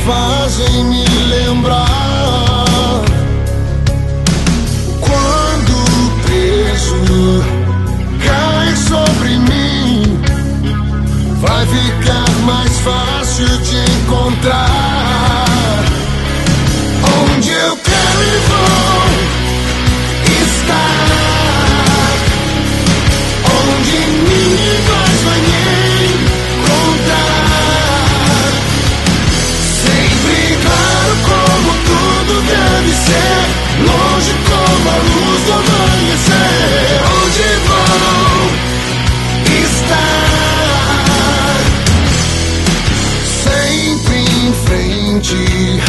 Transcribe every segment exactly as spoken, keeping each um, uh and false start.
fazem me lembrar quando preso cai sobre mim. Vai ficar mais fácil de encontrar onde eu quero e vou estar, onde ninguém mais vai me encontrar. Sempre claro como tudo deve ser, longe como a luz do amanhecer. Onde vou estar, sempre em frente,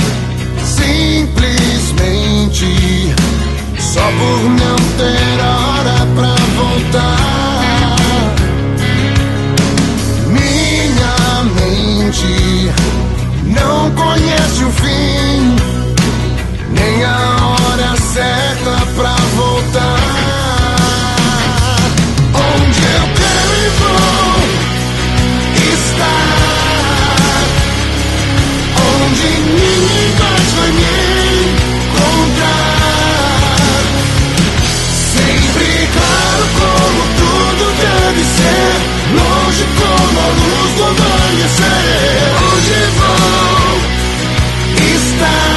simplesmente, só por não ter hora pra voltar. Minha mente não conhece o fim, nem a hora certa pra voltar. Onde eu quero e vou estar, onde ninguém mais vai me encontrar. Sempre claro como tudo deve ser, longe como a luz do amanhecer. Onde vou estar,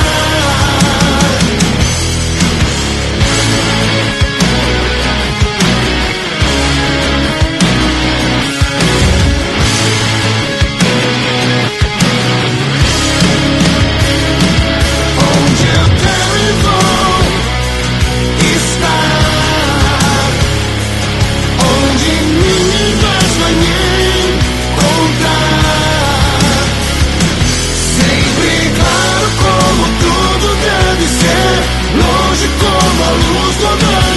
onde eu quero e vou estar, onde ninguém mais vai me encontrar. Sempre claro como tudo deve ser, longe como a luz do amanhecer.